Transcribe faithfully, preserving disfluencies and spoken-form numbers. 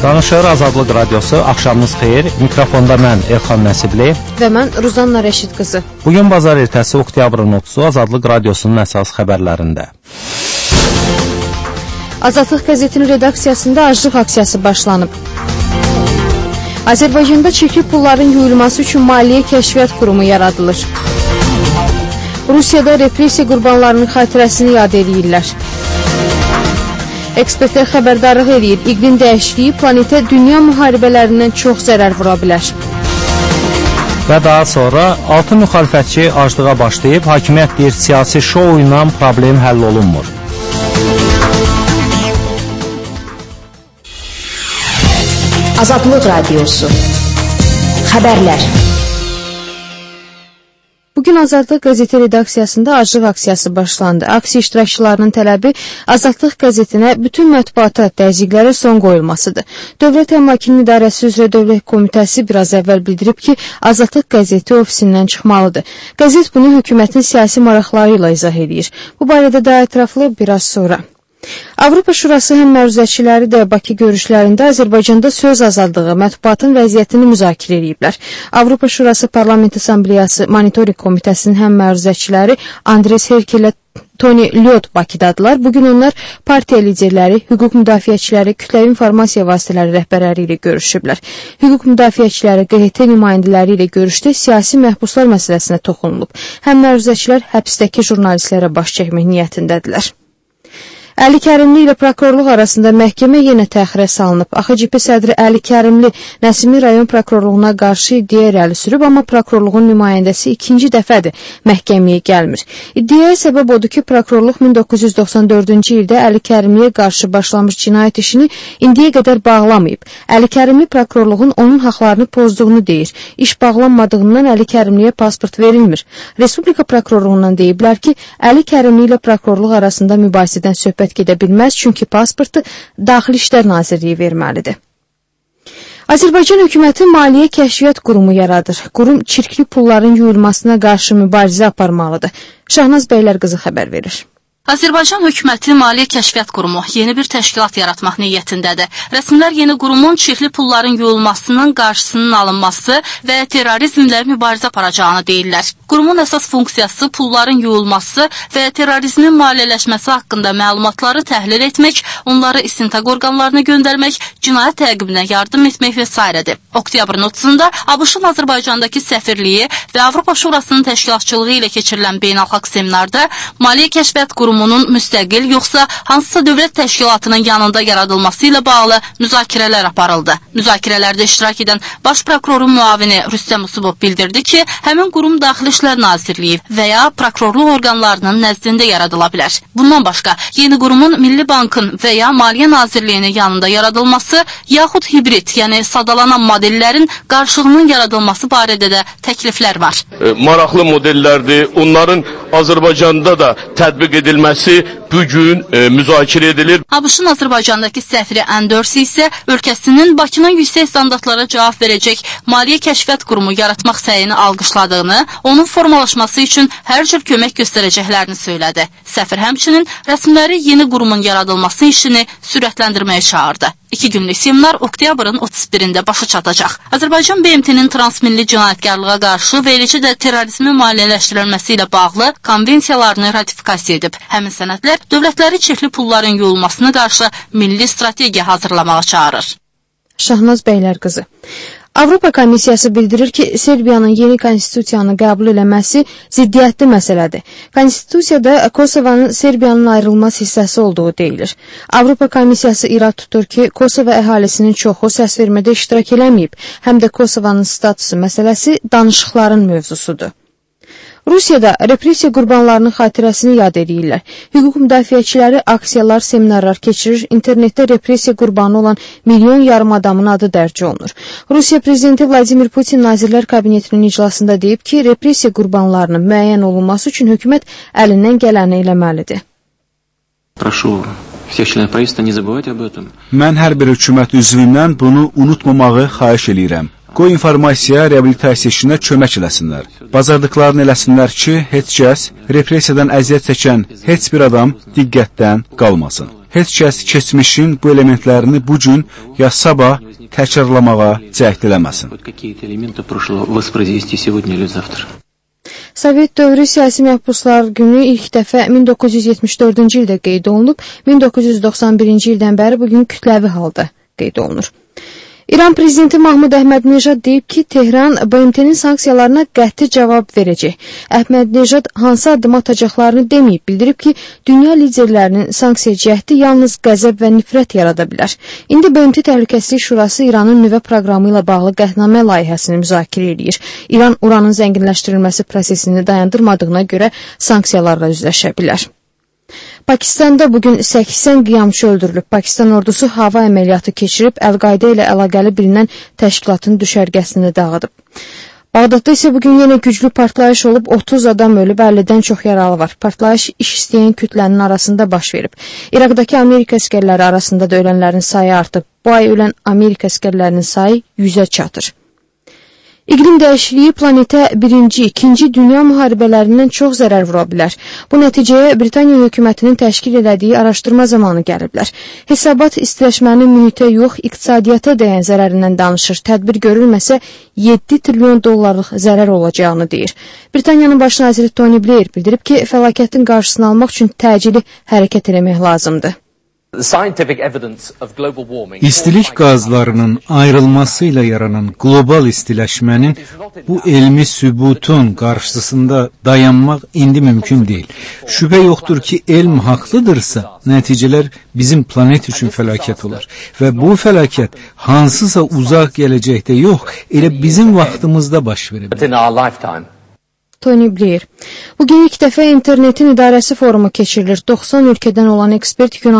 Danışır Azadlıq Radiosu, axşamınız xeyir. Mikrofonda mən Elxan Nəsibli və mən Ruzanna Rəşid qızı. Bugün bazar ertəsi oktyabrın otuzu Azadlıq Radiosunun əsas xəbərlərində. Azadlıq qəzetinin redaksiyasında aclıq aksiyası başlanıb. Azərbaycanda çirkli pulların yuyulması üçün Maliyyə Kəşfiyyat Qurumu yaradılır. Rusiyada repressiya qurbanlarının xatirəsini yad edirlər. Ekspertlər xəbərdarlıq edir, iqlim dəyişikliyi planetə dünya müharibələrindən çox zərər vura bilər. Və daha sonra altı müxalifətçi aclığa başlayıb, hakimiyyət deyir, siyasi şou ilə problem həll olunmur. Azadlıq Radiosu Xəbərlər. Bugün Azadlıq qəzeti redaksiyasında aclıq aksiyası başlandı. Aksiya iştirakçılarının tələbi Azadlıq qəzetinə bütün mətbuata təzyiqlərə son qoyulmasıdır. Dövlət Əmlakının İdarəsi üzrə Dövlət Komitəsi biraz əvvəl bildirib ki, Azadlıq qəzeti ofisindən çıxmalıdır. Qəzet bunu hökumətin siyasi maraqları ilə izah edir. Bu barədə daha ətraflı biraz sonra. Avropa Şurası həm məruzəçiləri də Bakı görüşlərində Azərbaycanda söz azadlığı, mətbuatın vəziyyətini müzakirə ediblər. Avropa Şurası Parlament Assambleyası Monitoring Komitəsinin həm məruzəçiləri Andres Herkel ilə Tony Lyot Bakıdadılar. Bugün onlar partiya liderləri, hüquq müdafiəçiləri, kütləvi informasiya vasitələri rəhbərləri ilə görüşüblər. Hüquq müdafiəçiləri, Q H T nümayəndələri ilə görüşdə siyasi məhbuslar məsələsinə toxunulub. Həm məruzəçilər həbsdəki jurnalistlərə baş çəkmək niyyətindədirlər. Əli Kərimli ilə prokurorluq arasında məhkəmə yenə təxirə salınıb. A X C P sədri Əli Kərimli Nəsimi rayon prokurorluğuna qarşı iddia irəli sürüb, amma prokurorluğun nümayəndəsi ikinci dəfədir məhkəməyə gəlmir. İddiaya səbəb odur ki, prokurorluq min doqquz yüz doxsan dördüncü ildə Əli Kərimliyə qarşı başlamış cinayət işini indiyə qədər bağlamayıb. Əli Kərimli prokurorluğun onun haqlarını pozduğunu deyir. İş bağlanmadığından Əli Kərimliyə pasport verilmir. Respublika prokurorluğundan deyiblər ki, Əli Kərimli ilə prokurorluq arasında mübahisədən söhbət gedə bilməz, çünki pasportu Daxili İşlər Nazirliyi verməlidir. Azərbaycan hökuməti Maliyyə Kəşfiyyat Qurumu yaradır. Qurum çirkli pulların yuyulmasına qarşı mübarizə aparmalıdır. Şahnaz Bəylər qızı xəbər verir. Azərbaycan hökuməti Maliyyə Kəşfiyyat Qurumu yeni bir təşkilat yaratmaq niyyətindədir. Rəsmilər yeni qurumun çirkli pulların yuyulmasının qarşısının alınması və terrorizmlə mübarizə aparacağını deyirlər. Qurumun əsas funksiyası pulların yuyulması və terrorizmin maliyyələşməsi haqqında məlumatları təhlil etmək, onları istintaq orqanlarına göndərmək, cinayət təqibinə yardım etmək və s. Oktyabrın otuzunda ABŞ-ın Azərbaycandakı səfirliyi və Avropa Şurasının təşkilatçılığı ilə keçirilən beynəlxalq seminarda Maliyyə Kəşfiyyat Qurumunun müstəqil yoxsa hansısa dövlət təşkilatının yanında yaradılması ilə bağlı müzakirələr aparıldı. Müzakirələrdə iştirak edən Baş prokurorun müavini Rüstəm Usubov bildirdi ki, həmin qurum Daxili İşlər Nazirliyi və ya prokurorluq orqanlarının nəzdində yaradıla bilər. Bundan başqa, yeni qurumun Milli Bankın və ya Maliyyə Nazirliyinin yanında yaradılması, yaxud hibrid, yəni sadalanan modellərin qarşılığının yaradılması barədə də təkliflər var. E, maraqlı modellərdir, onların Azərbaycanda da tətbiq edilməsi bugün e, müzakirə edilir. ABŞ-ın Azərbaycandakı səfiri Andersi isə ölkəsinin Bakının yüksək standartlara cavab verəcək Maliyyə Kəşfiyyat Qurumu yaratmaq səyini alqışladığını, onun formalaşması üçün hər cür kömək göstərəcəklərini söylədi. Səfir həmçinin rəsmləri yeni qurumun yaradılması işini sürətləndirməyə çağırdı. İki günlük seminar oktyabrın otuz birində başa çatacaq. Azərbaycan B M T-nin transmilli cinayətkarlığa qarşı və eləcə də terrorizmin maliyyələşdirilməsi ilə bağlı konvensiyalarını ratifikasiya edib. Həmin sənədlər dövlətləri çirkli pulların yuyulmasına qarşı milli strategiya hazırlamağa çağırır. Şahnaz Bəylər qızı. Avropa Komissiyası bildirir ki, Serbiyanın yeni konstitusiyanı qəbul eləməsi ziddiyyətli məsələdir. Konstitusiyada Kosovanın Serbiyanın ayrılmaz hissəsi olduğu deyilir. Avropa Komissiyası irad tutur ki, Kosova əhalisinin çoxu səs vermədə iştirak eləməyib, həm də Kosovanın statusu məsələsi danışıqların mövzusudur. Rusiyada repressiya qurbanlarının xatirəsini yad edirlər. Hüquq müdafiəçiləri aksiyalar, seminarlar keçirir, internetdə repressiya qurbanı olan milyon yarım adamın adı dərc olunur. Rusiya prezidenti Vladimir Putin Nazirlər Kabinetinin iclasında deyib ki, repressiya qurbanlarının müəyyən olunması üçün hökumət əlindən gələni eləməlidir. Mən hər bir hökumət üzvündən bunu unutmamağı xahiş eləyirəm. Qoy informasiya reabilitasiya işinə kömək eləsinlər. Bacardıqlarını eləsinlər ki, heç kəs repressiyadan əziyyət çəkən heç bir adam diqqətdən qalmasın. Heç kəs keçmişin bu elementlərini bu gün ya sabah təkrarlamağa cəhd eləməsin. Sovet dövrü siyasi məhbuslar günü ilk dəfə min doqquz yüz yetmiş dördüncü ildə qeyd olunub, min doqquz yüz doxsan birinci ildən bəri bugün kütləvi halda qeyd olunur. İran prezidenti Mahmud Əhmədnejad deyib ki, Tehran B M T-nin sanksiyalarına qəti cavab verəcək. Əhmədnejad hansı addım atacaqlarını deməyib, bildirib ki, dünya liderlərinin sanksiya cəhdi yalnız qəzəb və nifrət yarada bilər. İndi B M T Təhlükəsizlik Şurası İranın nüvə proqramı ilə bağlı qətnamə layihəsini müzakirə edir. İran uranın zənginləşdirilməsi prosesini dayandırmadığına görə sanksiyalarla üzləşə bilər. Pakistanda bugün səksən qiyamçı öldürülüb. Pakistan ordusu hava əməliyyatı keçirib, Əl-Qayda ilə əlaqəli bilinən təşkilatın düşərgəsini dağıdıb. Bağdadda isə bugün yenə güclü partlayış olub, otuz adam ölüb, əllidən çox yaralı var. Partlayış iş istəyən kütlənin arasında baş verib. İraqdakı Amerika əskərləri arasında da ölənlərin sayı artıb. Bu ay ölən Amerika əskərlərinin sayı yüzə çatır. İqlim dəyişikliyi planetə birinci, ikinci dünya müharibələrindən çox zərər vura bilər. Bu nəticəyə Britaniya hökumətinin təşkil elədiyi araşdırma zamanı gəliblər. Hesabat istiləşmənin mühitə yox, iqtisadiyyata dəyən zərərindən danışır. Tədbir görülməsə yeddi trilyon dollarlıq zərər olacağını deyir. Britaniyanın baş naziri Tony Blair bildirib ki, fəlakətin qarşısını almaq üçün təcili hərəkət etmək lazımdır. İstilik qazlarının ayrılması ilə yaranan qlobal istiləşmənin bu elmi sübutun qarşısında dayanmaq indi mümkün deyil. Şübhə yoxdur ki, elm haqlıdırsa, nəticələr bizim planet üçün fəlakət olar. Və bu fəlakət hansısa uzaq gələcəkdə yox, elə bizim vaxtımızda baş verə bilər. Tony Blair. Bugün ilk dəfə internetin idarəsi forumu keçirilir. doxsan ölkədən olan ekspert